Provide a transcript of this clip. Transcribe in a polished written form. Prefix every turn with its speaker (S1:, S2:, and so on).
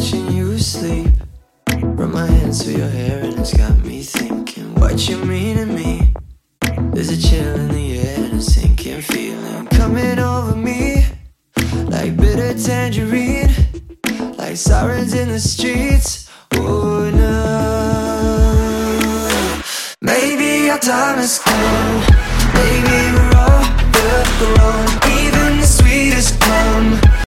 S1: watching you sleep. Run my hands through your hair and it's got me thinking what you mean to me. There's a chill in the air and a sinking feeling coming over me, like bitter tangerine, like sirens in the streets. Oh no, maybe our time has come. Maybe